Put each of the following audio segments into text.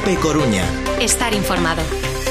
COPE Coruña. Estar informado.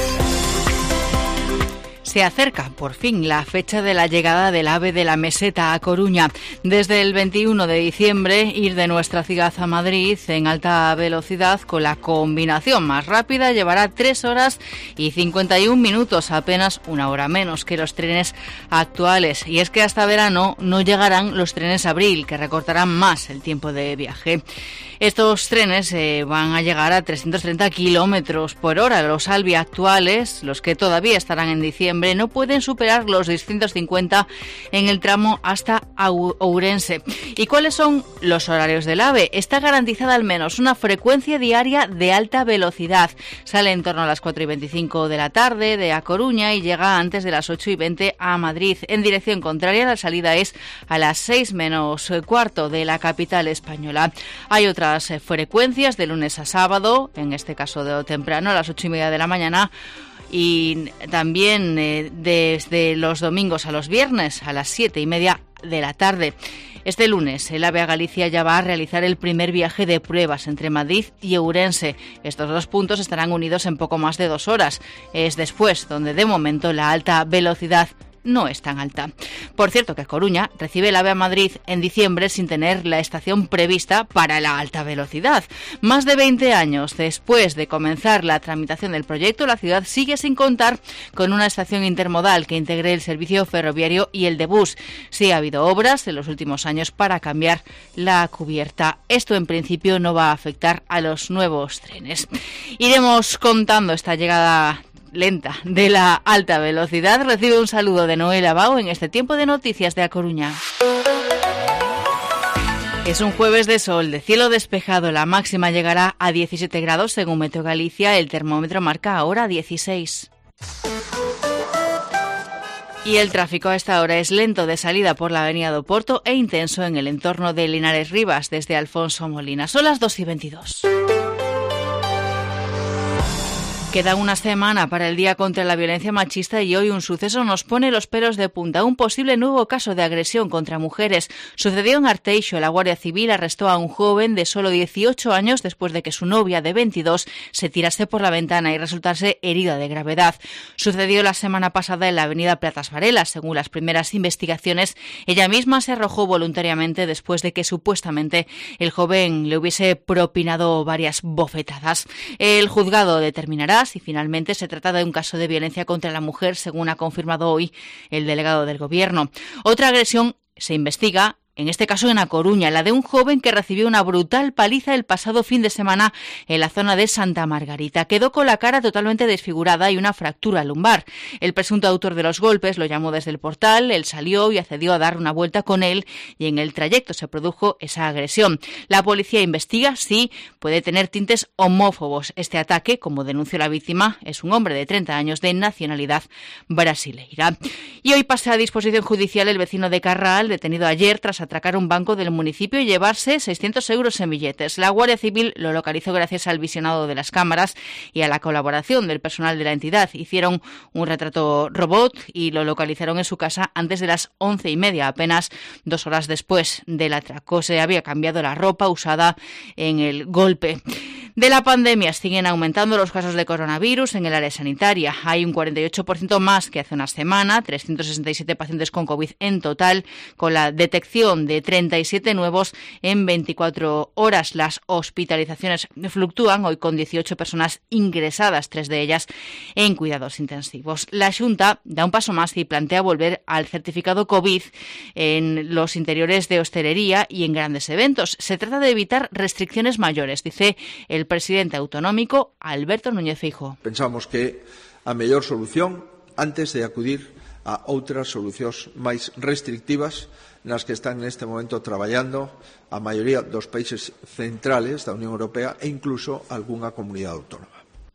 Se acerca, por fin, la fecha de la llegada del AVE de la Meseta a Coruña. Desde el 21 de diciembre, ir de nuestra ciudad a Madrid en alta velocidad con la combinación más rápida llevará 3 horas y 51 minutos, apenas una hora menos que los trenes actuales. Y es que hasta verano no llegarán los trenes Abril, que recortarán más el tiempo de viaje. Estos trenes van a llegar a 330 kilómetros por hora. Los Alvi actuales, los que todavía estarán en diciembre, no pueden superar los 650 en el tramo hasta Ourense. ¿Y cuáles son los horarios del AVE? Está garantizada al menos una frecuencia diaria de alta velocidad. Sale en torno a las 4:25 de la tarde de A Coruña y llega antes de las 8:20 a Madrid. En dirección contraria, la salida es a las 6 menos cuarto de la capital española. Hay otras frecuencias de lunes a sábado, en este caso de temprano a las 8:30 de la mañana, y también desde los domingos a los viernes a las 7:30 de la tarde. Este lunes el AVE a Galicia ya va a realizar el primer viaje de pruebas entre Madrid y Ourense. Estos dos puntos estarán unidos en poco más de 2 horas. Es después donde de momento la alta velocidad no es tan alta. Por cierto, que Coruña recibe el AVE a Madrid en diciembre sin tener la estación prevista para la alta velocidad. Más de 20 años después de comenzar la tramitación del proyecto, la ciudad sigue sin contar con una estación intermodal que integre el servicio ferroviario y el de bus. Sí ha habido obras en los últimos años para cambiar la cubierta. Esto en principio no va a afectar a los nuevos trenes. Iremos contando esta llegada lenta de la alta velocidad. Recibe un saludo de Noelia Bao en este tiempo de noticias de A Coruña. Es un jueves de sol, de cielo despejado. La máxima llegará a 17 grados según Meteo Galicia. El termómetro marca ahora 16. Y el tráfico a esta hora es lento de salida por la avenida do Porto e intenso en el entorno de Linares Rivas desde Alfonso Molina. Son las 2:22. Queda una semana para el Día contra la Violencia Machista y hoy un suceso nos pone los pelos de punta. Un posible nuevo caso de agresión contra mujeres sucedió en Arteixo. La Guardia Civil arrestó a un joven de solo 18 años después de que su novia de 22 se tirase por la ventana y resultase herida de gravedad. Sucedió la semana pasada en la avenida Platas Varela. Según las primeras investigaciones, ella misma se arrojó voluntariamente después de que supuestamente el joven le hubiese propinado varias bofetadas. El juzgado determinará si finalmente se trata de un caso de violencia contra la mujer, según ha confirmado hoy el delegado del Gobierno. Otra agresión se investiga, en este caso en A Coruña, la de un joven que recibió una brutal paliza el pasado fin de semana en la zona de Santa Margarita. Quedó con la cara totalmente desfigurada y una fractura lumbar. El presunto autor de los golpes lo llamó desde el portal, él salió y accedió a dar una vuelta con él y en el trayecto se produjo esa agresión. La policía investiga si puede tener tintes homófobos. Este ataque, como denunció la víctima, es un hombre de 30 años de nacionalidad brasileira. Y hoy pasa a disposición judicial el vecino de Carral, detenido ayer tras atracar un banco del municipio y llevarse 600 euros en billetes. La Guardia Civil lo localizó gracias al visionado de las cámaras y a la colaboración del personal de la entidad. Hicieron un retrato robot y lo localizaron en su casa antes de las 11:30, apenas 2 horas después del atraco. Se había cambiado la ropa usada en el golpe. De la pandemia siguen aumentando los casos de coronavirus en el área sanitaria. Hay un 48% más que hace una semana, 367 pacientes con COVID en total, con la detección de 37 nuevos en 24 horas. Las hospitalizaciones fluctúan, hoy con 18 personas ingresadas, 3 de ellas en cuidados intensivos. La Xunta da un paso más y plantea volver al certificado COVID en los interiores de hostelería y en grandes eventos. Se trata de evitar restricciones mayores, dice el presidente autonómico Alberto Núñez Feijóo. Pensamos que a mellor solución, antes de acudir a outras solucións máis restrictivas nas que están neste momento traballando a maioría dos países centrales da Unión Europea e incluso algunha comunidade autónoma.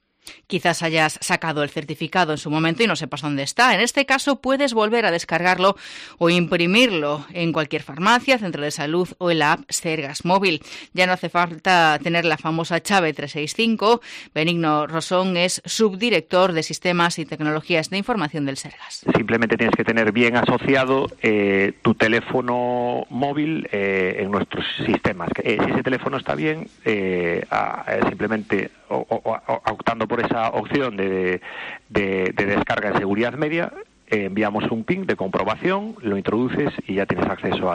Quizás hayas sacado el certificado en su momento y no sepas dónde está. En este caso puedes volver a descargarlo o imprimirlo en cualquier farmacia, centro de salud o en la app Sergas Móvil. Ya no hace falta tener la famosa chave 365. Benigno Rosón es subdirector de Sistemas y Tecnologías de Información del Sergas. Simplemente tienes que tener bien asociado tu teléfono móvil en nuestros sistemas. Si ese teléfono está bien, simplemente optando por esa opción de descarga en seguridad media, enviamos un PIN de comprobación, lo introduces y ya tienes acceso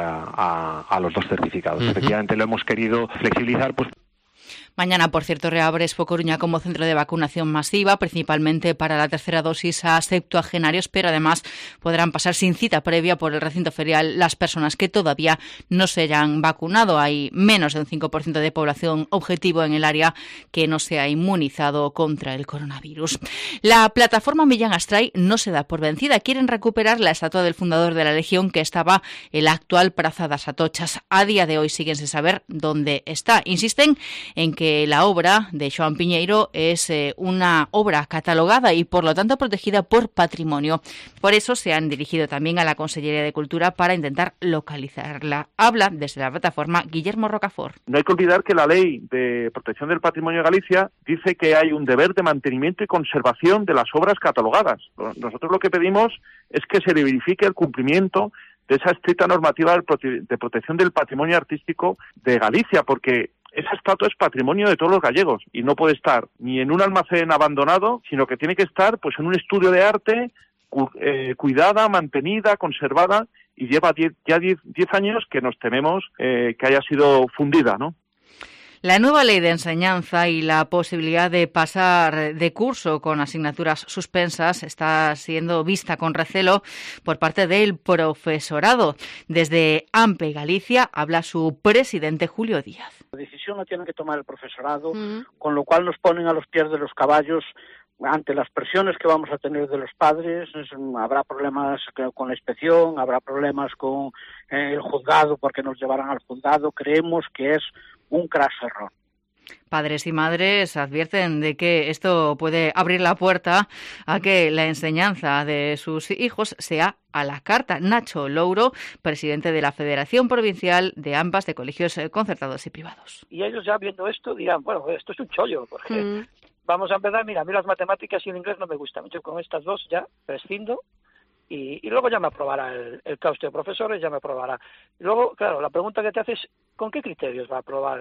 a los 2 certificados. Efectivamente lo hemos querido flexibilizar, pues. Mañana, por cierto, reabre Expo Coruña como centro de vacunación masiva, principalmente para la tercera dosis a septuagenarios, pero además podrán pasar sin cita previa por el recinto ferial las personas que todavía no se hayan vacunado. Hay menos de un 5% de población objetivo en el área que no se ha inmunizado contra el coronavirus. La plataforma Millán Astray no se da por vencida. Quieren recuperar la estatua del fundador de la Legión que estaba en la actual Praza das Atochas. A día de hoy siguen sin saber dónde está. Insisten en que la obra de Xoán Piñeiro es una obra catalogada y por lo tanto protegida por patrimonio. Por eso se han dirigido también a la Consellería de Cultura para intentar localizarla. Habla desde la plataforma Guillermo Rocafort. No hay que olvidar que la Ley de Protección del Patrimonio de Galicia dice que hay un deber de mantenimiento y conservación de las obras catalogadas. Nosotros lo que pedimos es que se verifique el cumplimiento de esa estricta normativa de protección del patrimonio artístico de Galicia, porque esa estatua es patrimonio de todos los gallegos y no puede estar ni en un almacén abandonado, sino que tiene que estar pues en un estudio de arte cuidada, mantenida, conservada, y lleva 10 años que nos tememos que haya sido fundida, ¿no? La nueva ley de enseñanza y la posibilidad de pasar de curso con asignaturas suspensas está siendo vista con recelo por parte del profesorado. Desde AMPE Galicia habla su presidente Julio Díaz. La decisión la tiene que tomar el profesorado, con lo cual nos ponen a los pies de los caballos ante las presiones que vamos a tener de los padres. Habrá problemas con la inspección, habrá problemas con el juzgado porque nos llevarán al juzgado. Creemos que es un craso error. Padres y madres advierten de que esto puede abrir la puerta a que la enseñanza de sus hijos sea a la carta. Nacho Louro, presidente de la Federación Provincial de AMPAs de Colegios Concertados y Privados. Y ellos ya viendo esto dirán, bueno, esto es un chollo, porque vamos a empezar, mira, a mí las matemáticas y el inglés no me gustan, yo con estas dos ya prescindo. Y luego ya me aprobará el claustro de profesores, ya me aprobará. Luego, claro, la pregunta que te haces, ¿con qué criterios va a aprobar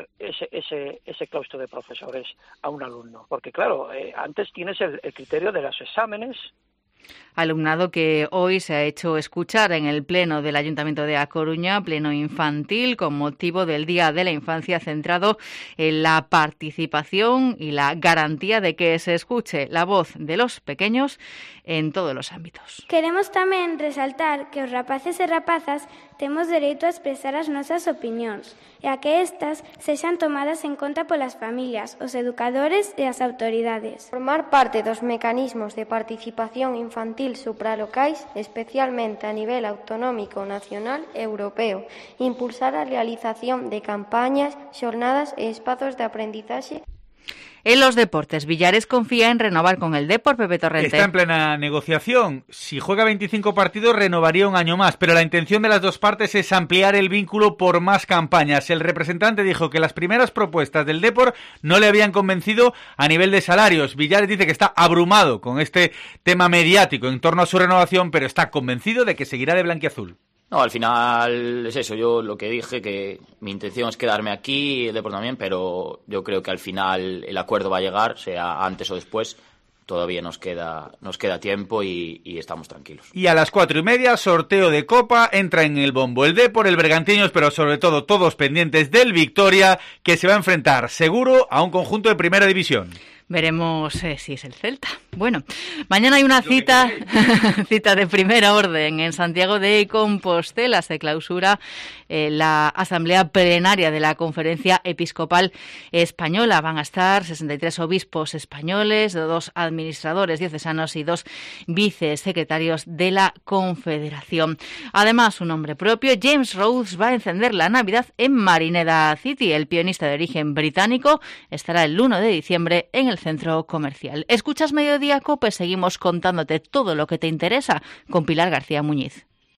ese claustro de profesores a un alumno? Porque, claro, antes tienes el criterio de los exámenes. Alumnado que hoy se ha hecho escuchar en el Pleno del Ayuntamiento de A Coruña, pleno infantil, con motivo del Día de la Infancia, centrado en la participación y la garantía de que se escuche la voz de los pequeños en todos los ámbitos. Queremos tamén resaltar que os rapaces e rapazas temos dereito a expresar as nosas opinións e a que estas sexan tomadas en conta polas familias, os educadores e as autoridades. Formar parte dos mecanismos de participación infantil supralocais, especialmente a nivel autonómico, nacional e europeo. Impulsar a realización de campañas, xornadas e espazos de aprendizaxe. En los deportes, Villares confía en renovar con el Depor. Pepe Torrente. Está en plena negociación. Si juega 25 partidos, renovaría un año más, pero la intención de las dos partes es ampliar el vínculo por más campañas. El representante dijo que las primeras propuestas del Depor no le habían convencido a nivel de salarios. Villares dice que está abrumado con este tema mediático en torno a su renovación, pero está convencido de que seguirá de blanquiazul. No, al final es eso, yo lo que dije, que mi intención es quedarme aquí, el Depor también, pero yo creo que al final el acuerdo va a llegar, sea antes o después, todavía nos queda tiempo y estamos tranquilos. Y a las 4:30, sorteo de Copa, entra en el bombo el Depor, el Bergantiños, pero sobre todo todos pendientes del Victoria, que se va a enfrentar seguro a un conjunto de Primera División. Veremos si es el Celta. Bueno, mañana hay una cita de primera orden en Santiago de Compostela. Se clausura la asamblea plenaria de la Conferencia Episcopal Española. Van a estar 63 obispos españoles, 2 administradores diocesanos y 2 vicesecretarios de la Confederación. Además, su nombre propio, James Rhodes, va a encender la Navidad en Marineda City. El pianista de origen británico estará el 1 de diciembre en el centro comercial. Escuchas Mediodía COPE, seguimos contándote todo lo que te interesa con Pilar García Muñiz.